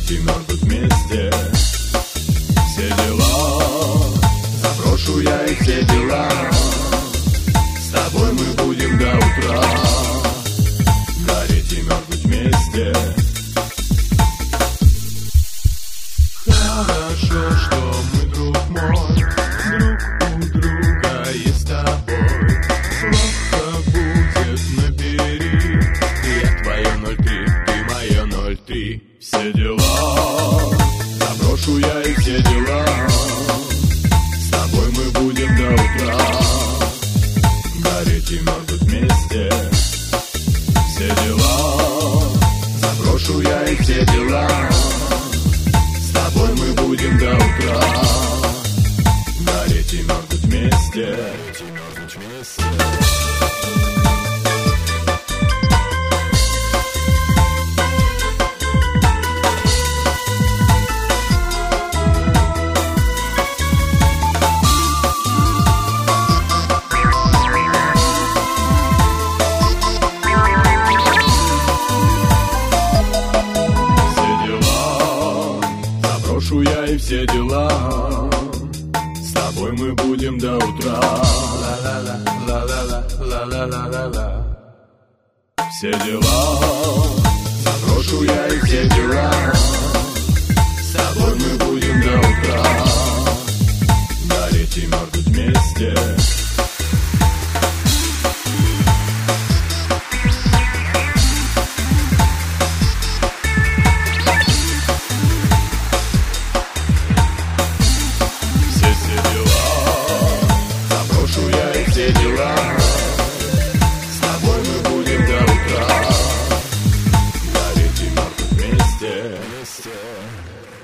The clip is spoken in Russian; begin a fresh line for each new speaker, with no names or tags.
гореть и мерзнуть вместе. Все дела, заброшу я и все дела. С тобой мы будем до утра гореть и мерзнуть вместе. Хорошо, что мы, друг мой, друг у друга есть с тобой. Плохо будет, набери. Я твое 03, ты мое 03. Все дела, заброшу я и все дела. С тобой мы будем до утра гореть и мерзнуть вместе. Все дела, заброшу я и все дела. С тобой мы будем до утра гореть и мерзнуть вместе. Брошу я и все дела. С тобой мы будем до утра. Ла-ла-ла-ла-ла-ла-ла-ла-ла-ла. Все дела, заброшу я и все дела. С тобой мы будем до утра гореть и мерзнуть вместе. Все дела, с тобой мы будем до утра гореть и мерзнуть вместе.